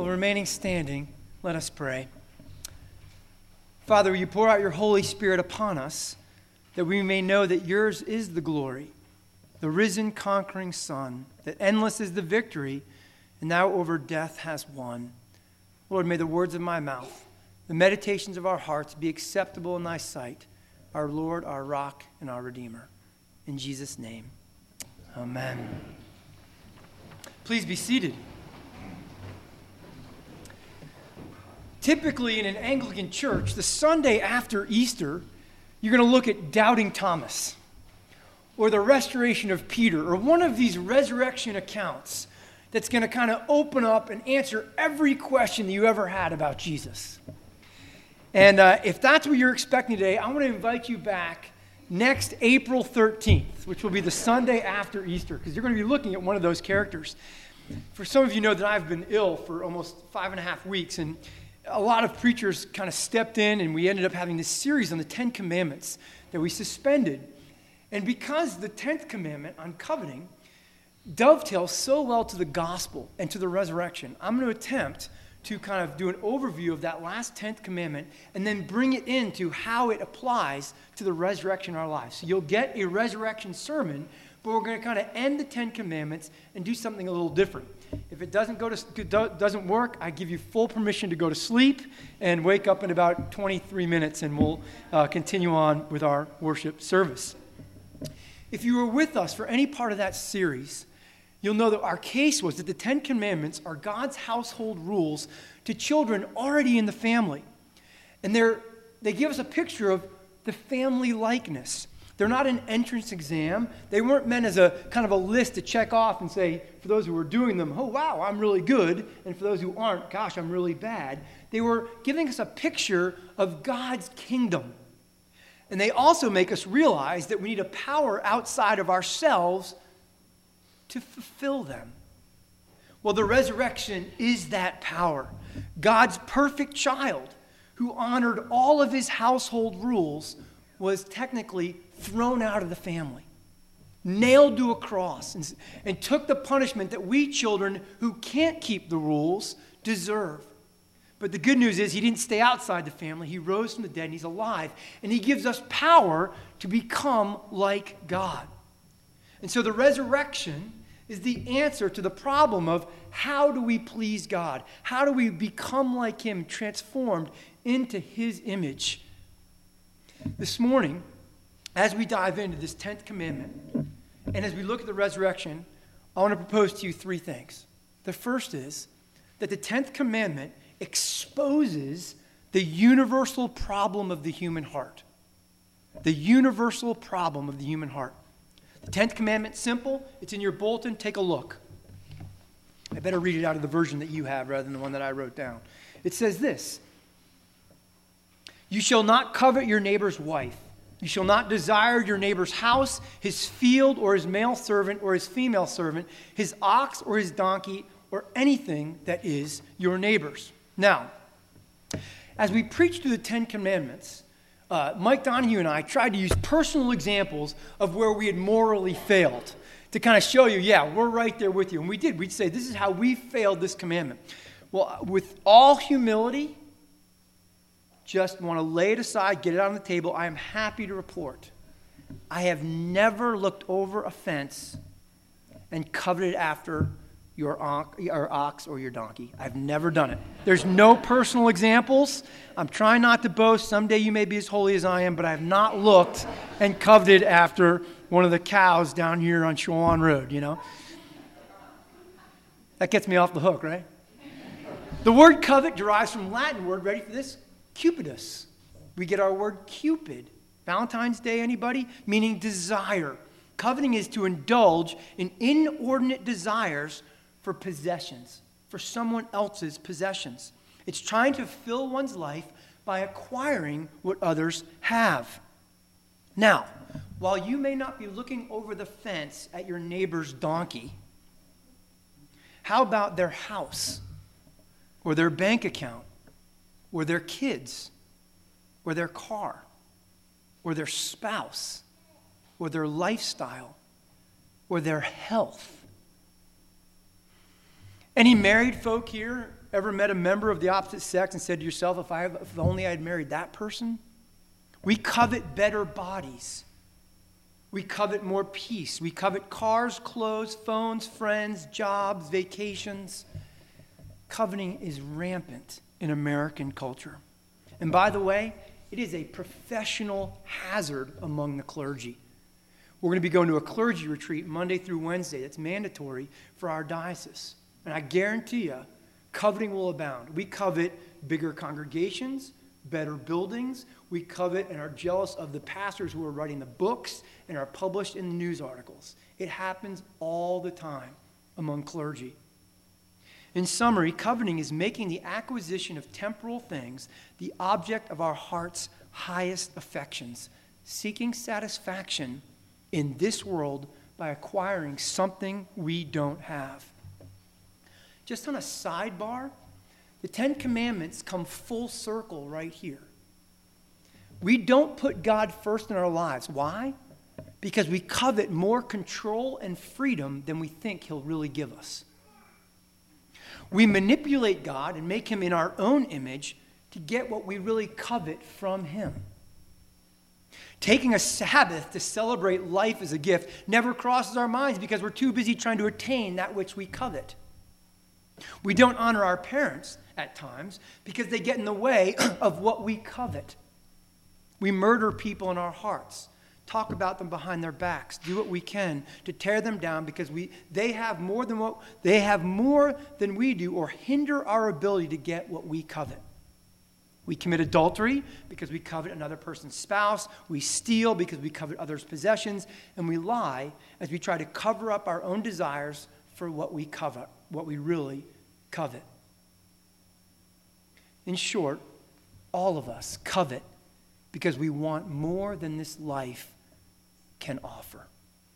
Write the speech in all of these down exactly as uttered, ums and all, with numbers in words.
Well, remaining standing, let us pray. Father, will you pour out your Holy Spirit upon us, that we may know that yours is the glory, the risen, conquering Son, that endless is the victory, and thou over death hast won. Lord, may the words of my mouth, the meditations of our hearts be acceptable in thy sight, our Lord, our rock, and our Redeemer. In Jesus' name, amen. Please be seated. Typically in an Anglican church, the Sunday after Easter, you're going to look at Doubting Thomas or the restoration of Peter or one of these resurrection accounts that's going to kind of open up and answer every question that you ever had about Jesus. And uh, if that's what you're expecting today, I want to invite you back next April thirteenth, which will be the Sunday after Easter, because you're going to be looking at one of those characters. For some of you know that I've been ill for almost five and a half weeks, and a lot of preachers kind of stepped in, and we ended up having this series on the Ten Commandments that we suspended. And because the tenth commandment on coveting dovetails so well to the gospel and to the resurrection, I'm going to attempt to kind of do an overview of that last tenth commandment and then bring it into how it applies to the resurrection in our lives. So you'll get a resurrection sermon, but we're going to kind of end the Ten Commandments and do something a little different. If it doesn't go to doesn't work, I give you full permission to go to sleep and wake up in about twenty-three minutes, and we'll uh, continue on with our worship service. If you were with us for any part of that series, you'll know that our case was that the Ten Commandments are God's household rules to children already in the family. And they're, they give us a picture of the family likeness. They're not an entrance exam. They weren't meant as a kind of a list to check off and say, for those who are doing them, oh, wow, I'm really good. And for those who aren't, gosh, I'm really bad. They were giving us a picture of God's kingdom. And they also make us realize that we need a power outside of ourselves to fulfill them. Well, the resurrection is that power. God's perfect child, who honored all of his household rules, was technically thrown out of the family, nailed to a cross, and, and took the punishment that we children who can't keep the rules deserve. But the good news is he didn't stay outside the family. He rose from the dead, and he's alive. And he gives us power to become like God. And so the resurrection is the answer to the problem of how do we please God? How do we become like him, transformed into his image? This morning, as we dive into this tenth commandment, and as we look at the resurrection, I want to propose to you three things. The first is that the tenth commandment exposes the universal problem of the human heart. The universal problem of the human heart. The tenth commandment, simple. It's in your bulletin. Take a look. I better read it out of the version that you have rather than the one that I wrote down. It says this: you shall not covet your neighbor's wife. You shall not desire your neighbor's house, his field, or his male servant, or his female servant, his ox, or his donkey, or anything that is your neighbor's. Now, as we preach through the Ten Commandments, uh, Mike Donahue and I tried to use personal examples of where we had morally failed to kind of show you, yeah, we're right there with you. And we did. We'd say, this is how we failed this commandment. Well, with all humility, just want to lay it aside, get it on the table. I am happy to report I have never looked over a fence and coveted after your ox or your donkey. I've never done it. There's no personal examples. I'm trying not to boast. Someday you may be as holy as I am, but I have not looked and coveted after one of the cows down here on Shawan Road, you know. That gets me off the hook, right? The word covet derives from Latin word, ready for this? Cupidus. We get our word Cupid. Valentine's Day, anybody? Meaning desire. Coveting is to indulge in inordinate desires for possessions, for someone else's possessions. It's trying to fill one's life by acquiring what others have. Now, while you may not be looking over the fence at your neighbor's donkey, how about their house, or their bank account, or their kids, or their car, or their spouse, or their lifestyle, or their health? Any married folk here Ever met a member of the opposite sex and said to yourself, if, I, if only I had married that person? We covet better bodies. We covet more peace. We covet cars, clothes, phones, friends, jobs, vacations. Coveting is rampant in American culture. And by the way, it is a professional hazard among the clergy. We're going to be going to a clergy retreat Monday through Wednesday. That's mandatory for our diocese. And I guarantee you, coveting will abound. We covet bigger congregations, better buildings. We covet and are jealous of the pastors who are writing the books and are published in the news articles. It happens all the time among clergy. In summary, coveting is making the acquisition of temporal things the object of our heart's highest affections, seeking satisfaction in this world by acquiring something we don't have. Just on a sidebar, the Ten Commandments come full circle right here. We don't put God first in our lives. Why? Because we covet more control and freedom than we think He'll really give us. We manipulate God and make Him in our own image to get what we really covet from Him. Taking a Sabbath to celebrate life as a gift never crosses our minds because we're too busy trying to attain that which we covet. We don't honor our parents at times because they get in the way of what we covet. We murder people in our hearts, talk about them behind their backs, do what we can to tear them down because we they have more than what they have more than we do, or hinder our ability to get what we covet. We commit adultery because we covet another person's spouse. We steal because we covet others' possessions, and we lie as we try to cover up our own desires for what we covet, what we really covet. In short, all of us covet because we want more than this life can offer.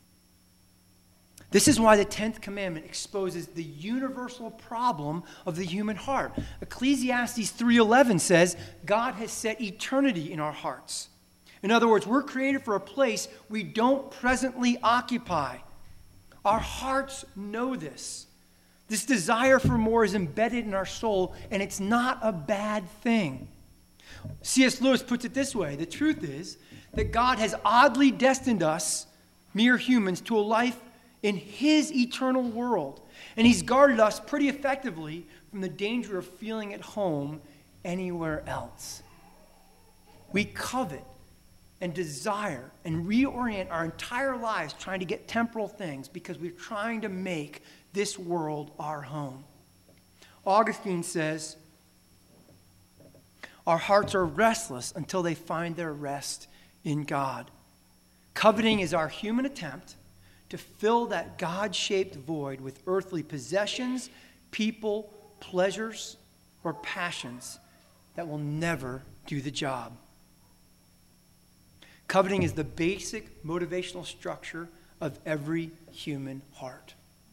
This is why the tenth commandment exposes the universal problem of the human heart. Ecclesiastes three eleven says, God has set eternity in our hearts. In other words, we're created for a place we don't presently occupy. Our hearts know this. This desire for more is embedded in our soul, and it's not a bad thing. C S Lewis puts it this way: the truth is that God has oddly destined us, mere humans, to a life in His eternal world. And He's guarded us pretty effectively from the danger of feeling at home anywhere else. We covet and desire and reorient our entire lives trying to get temporal things because we're trying to make this world our home. Augustine says, our hearts are restless until they find their rest in God. Coveting is our human attempt to fill that God-shaped void with earthly possessions, people, pleasures, or passions that will never do the job. Coveting is the basic motivational structure of every human heart.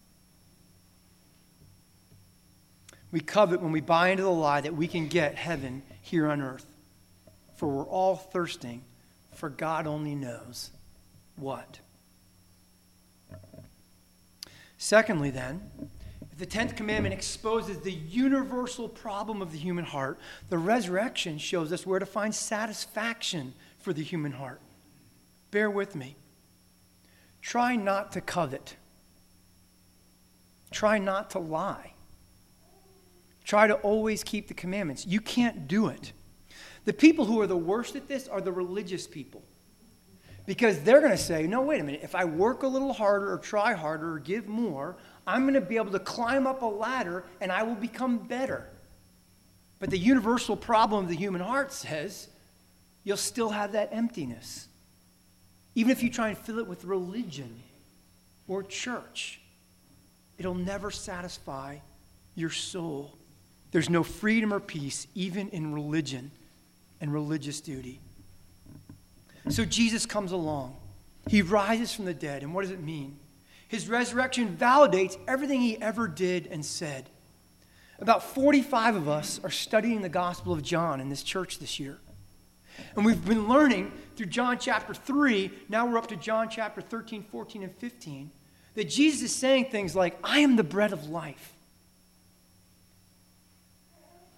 We covet when we buy into the lie that we can get heaven here on earth, for we're all thirsting for God only knows what. Secondly, then, if the tenth commandment exposes the universal problem of the human heart, the resurrection shows us where to find satisfaction for the human heart. Bear with me. Try not to covet. Try not to lie. Try to always keep the commandments. You can't do it. The people who are the worst at this are the religious people. Because they're going to say, no, wait a minute, if I work a little harder or try harder or give more, I'm going to be able to climb up a ladder and I will become better. But the universal problem of the human heart says you'll still have that emptiness. Even if you try and fill it with religion or church, it'll never satisfy your soul. There's no freedom or peace even in religion and religious duty. So Jesus comes along. He rises from the dead. And what does it mean? His resurrection validates everything he ever did and said. About forty-five of us are studying the Gospel of John in this church this year. And we've been learning through John chapter three, now we're up to John chapter thirteen, fourteen, and fifteen, that Jesus is saying things like, I am the bread of life.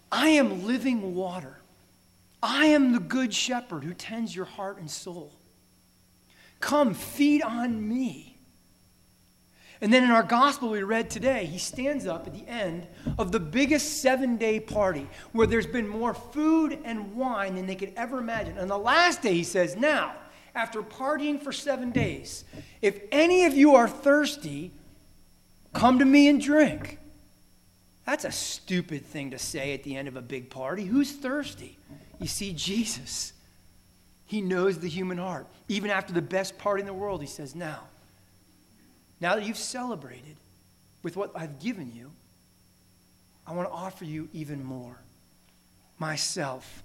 I am living water. I am the good shepherd who tends your heart and soul. Come, feed on me. And then in our gospel we read today, he stands up at the end of the biggest seven-day party where there's been more food and wine than they could ever imagine. And the last day he says, now, after partying for seven days, if any of you are thirsty, come to me and drink. That's a stupid thing to say at the end of a big party. Who's thirsty? You see, Jesus, he knows the human heart. Even after the best party in the world, he says, now, now that you've celebrated with what I've given you, I want to offer you even more. Myself.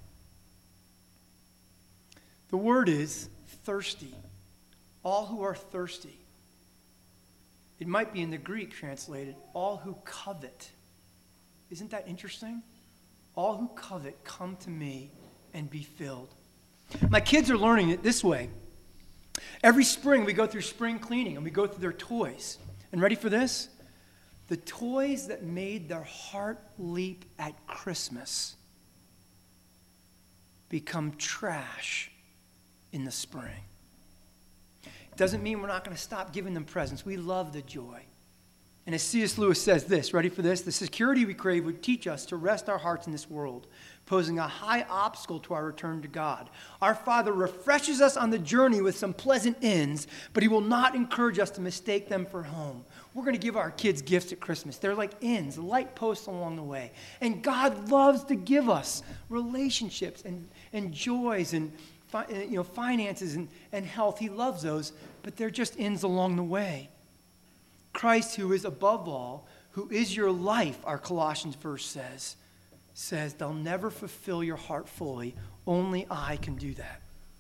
The word is thirsty. All who are thirsty. It might be in the Greek translated, all who covet. Isn't that interesting? All who covet, come to me and be filled. My kids are learning it this way. Every spring we go through spring cleaning and we go through their toys. And ready for this? The toys that made their heart leap at Christmas become trash in the spring. It doesn't mean we're not going to stop giving them presents. We love the joy. And as C S Lewis says this, ready for this? The security we crave would teach us to rest our hearts in this world, posing a high obstacle to our return to God. Our Father refreshes us on the journey with some pleasant ends, but he will not encourage us to mistake them for home. We're going to give our kids gifts at Christmas. They're like inns, light posts along the way. And God loves to give us relationships and, and joys and fi- you know, finances and, and health. He loves those, but they're just inns along the way. Christ, who is above all, who is your life, our Colossians verse says, says they'll never fulfill your heart fully. Only I can do that.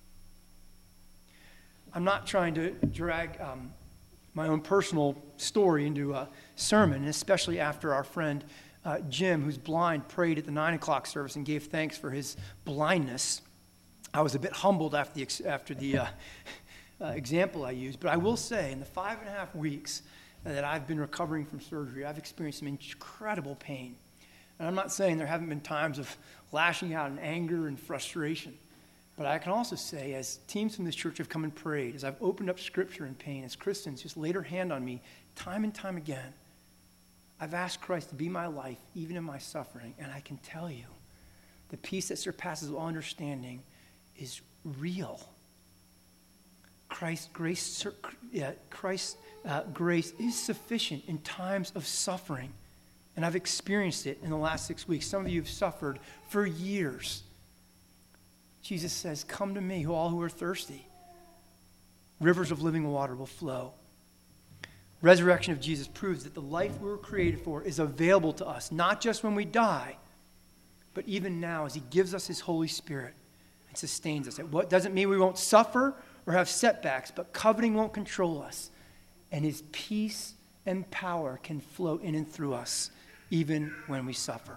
I'm not trying to drag um, my own personal story into a sermon, especially after our friend uh, Jim, who's blind, prayed at the nine o'clock service and gave thanks for his blindness. I was a bit humbled after the, after the uh, uh, example I used, but I will say in the five and a half weeks that I've been recovering from surgery, I've experienced some incredible pain. And I'm not saying there haven't been times of lashing out in anger and frustration. But I can also say, as teams from this church have come and prayed, as I've opened up Scripture in pain, as Christians just laid her hand on me time and time again, I've asked Christ to be my life, even in my suffering. And I can tell you, the peace that surpasses all understanding is real. Christ's grace, yeah, Christ's uh, grace is sufficient in times of suffering. And I've experienced it in the last six weeks. Some of you have suffered for years. Jesus says, come to me, who all who are thirsty. Rivers of living water will flow. Resurrection of Jesus proves that the life we were created for is available to us, not just when we die, but even now as he gives us his Holy Spirit and sustains us. It doesn't mean we won't suffer or have setbacks, but coveting won't control us. And his peace and power can flow in and through us, even when we suffer.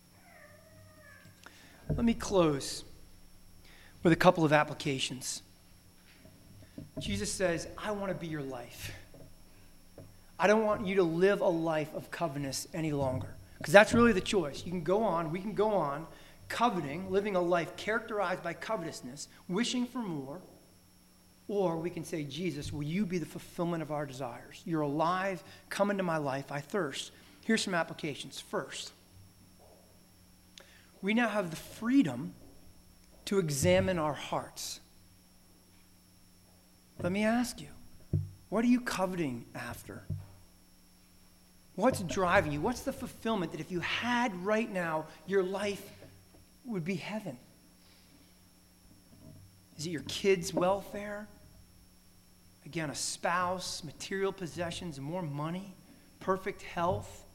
Let me close with a couple of applications. Jesus says, I want to be your life. I don't want you to live a life of covetousness any longer. Because that's really the choice. You can go on, we can go on, coveting, living a life characterized by covetousness, wishing for more. Or we can say, Jesus, will you be the fulfillment of our desires? You're alive. Come into my life. I thirst. Here's some applications. First, we now have the freedom to examine our hearts. Let me ask you, what are you coveting after? What's driving you? What's the fulfillment that if you had right now, your life would be heaven? Is it your kids' welfare? Again, a spouse, material possessions, more money, perfect health,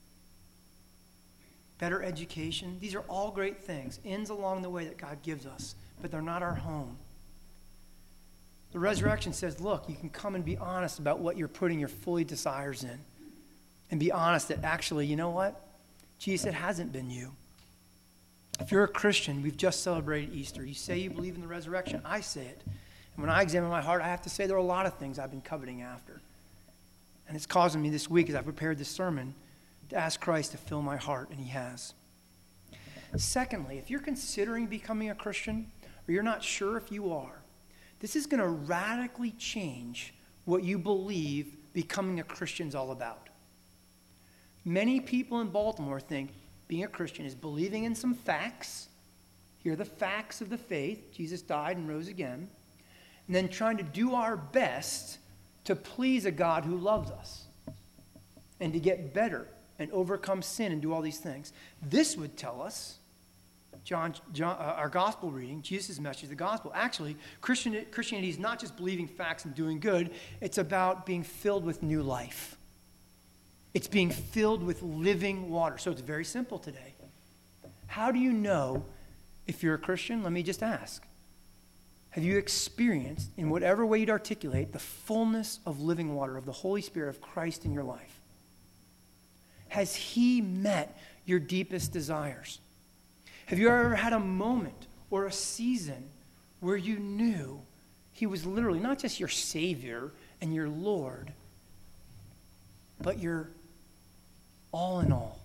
better education. These are all great things, ends along the way that God gives us, but they're not our home. The resurrection says, look, you can come and be honest about what you're putting your fully desires in. And be honest that actually, you know what? Jesus, it hasn't been you. If you're a Christian, we've just celebrated Easter. You say you believe in the resurrection. I say it. And when I examine my heart, I have to say there are a lot of things I've been coveting after. And it's causing me this week as I prepared this sermon to ask Christ to fill my heart, and he has. Secondly, if you're considering becoming a Christian, or you're not sure if you are, this is going to radically change what you believe becoming a Christian is all about. Many people in Baltimore think being a Christian is believing in some facts. Here are the facts of the faith. Jesus died and rose again. And then trying to do our best to please a God who loves us and to get better and overcome sin and do all these things. This would tell us, John, John uh, our gospel reading, Jesus' message, the gospel. Actually, Christian, Christianity is not just believing facts and doing good. It's about being filled with new life. It's being filled with living water. So it's very simple today. How do you know if you're a Christian? Let me just ask. Have you experienced, in whatever way you'd articulate, the fullness of living water, of the Holy Spirit of Christ in your life? Has he met your deepest desires? Have you ever had a moment or a season where you knew he was literally not just your Savior and your Lord, but your all in all?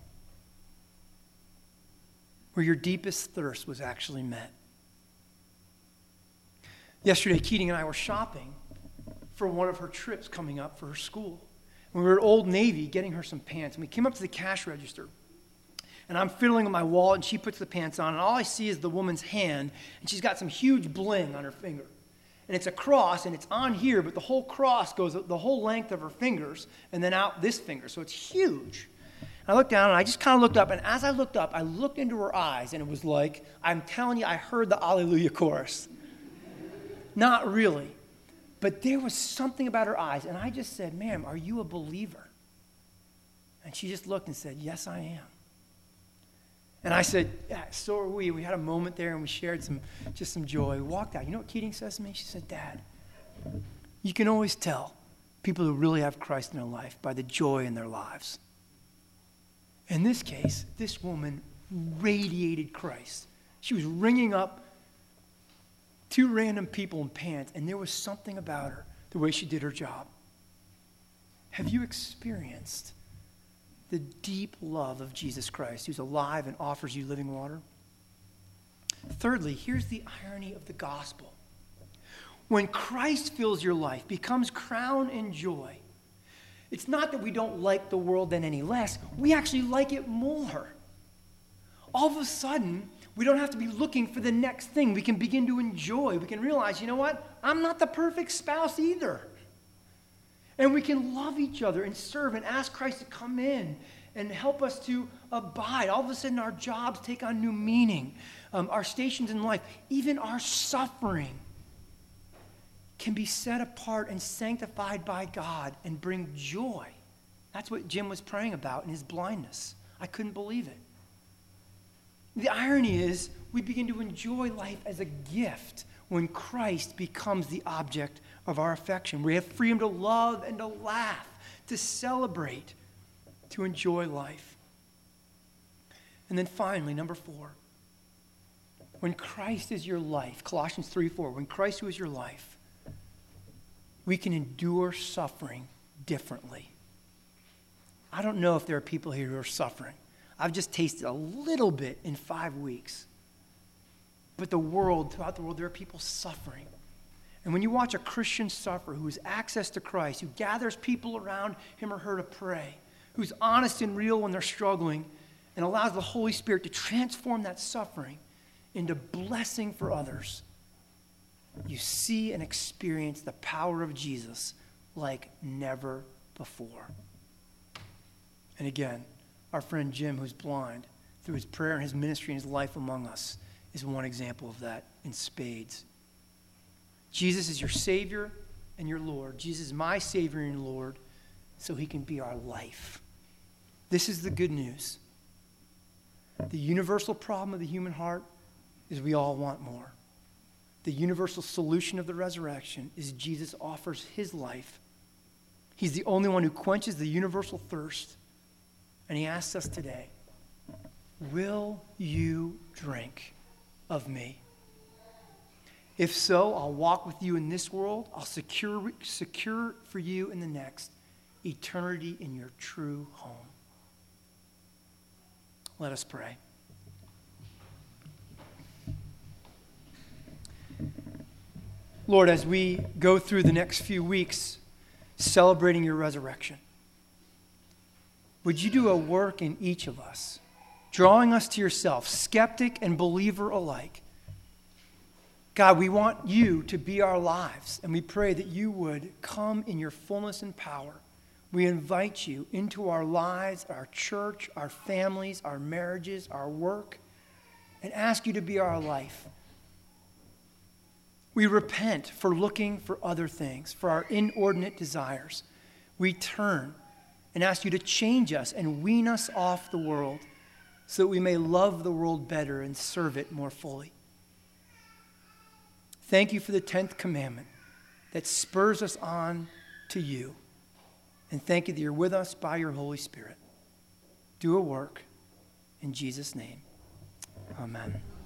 Where your deepest thirst was actually met? Yesterday, Keating and I were shopping for one of her trips coming up for her school. We were at Old Navy getting her some pants, and we came up to the cash register. And I'm fiddling with my wallet, and she puts the pants on, and all I see is the woman's hand, and she's got some huge bling on her finger. And it's a cross, and it's on here, but the whole cross goes the whole length of her fingers, and then out this finger, so it's huge. And I looked down, and I just kind of looked up, and as I looked up, I looked into her eyes, and it was like, I'm telling you, I heard the Alleluia chorus. Not really. But there was something about her eyes. And I just said, ma'am, are you a believer? And she just looked and said, yes, I am. And I said, yeah, so are we. We had a moment there and we shared some, just some joy. We walked out. You know what Keating says to me? She said, Dad, you can always tell people who really have Christ in their life by the joy in their lives. In this case, this woman radiated Christ. She was ringing up two random people in pants, and there was something about her, the way she did her job. Have you experienced the deep love of Jesus Christ, who's alive and offers you living water? Thirdly, here's the irony of the gospel. When Christ fills your life, becomes crown and joy, it's not that we don't like the world then any less. We actually like it more. All of a sudden, we don't have to be looking for the next thing. We can begin to enjoy. We can realize, you know what? I'm not the perfect spouse either. And we can love each other and serve and ask Christ to come in and help us to abide. All of a sudden, our jobs take on new meaning. Um, our stations in life, even our suffering, can be set apart and sanctified by God and bring joy. That's what Jim was praying about in his blindness. I couldn't believe it. The irony is, we begin to enjoy life as a gift when Christ becomes the object of our affection. We have freedom to love and to laugh, to celebrate, to enjoy life. And then finally, number four, when Christ is your life, Colossians three four, when Christ is your life, we can endure suffering differently. I don't know if there are people here who are suffering. I've just tasted a little bit in five weeks. But the world, throughout the world, there are people suffering. And when you watch a Christian suffer who has access to Christ, who gathers people around him or her to pray, who's honest and real when they're struggling, and allows the Holy Spirit to transform that suffering into blessing for others, you see and experience the power of Jesus like never before. And again, our friend Jim, who's blind, through his prayer and his ministry and his life among us, is one example of that in spades. Jesus is your Savior and your Lord. Jesus is my Savior and Lord, so he can be our life. This is the good news. The universal problem of the human heart is we all want more. The universal solution of the resurrection is Jesus offers his life. He's the only one who quenches the universal thirst. And he asks us today, will you drink of me? If so, I'll walk with you in this world. I'll secure, secure for you in the next eternity in your true home. Let us pray. Lord, as we go through the next few weeks celebrating your resurrection, would you do a work in each of us, drawing us to yourself, skeptic and believer alike? God, we want you to be our lives, and we pray that you would come in your fullness and power. We invite you into our lives, our church, our families, our marriages, our work, and ask you to be our life. We repent for looking for other things, for our inordinate desires. We turn and ask you to change us and wean us off the world so that we may love the world better and serve it more fully. Thank you for the tenth commandment that spurs us on to you. And thank you that you're with us by your Holy Spirit. Do a work in Jesus' name. Amen.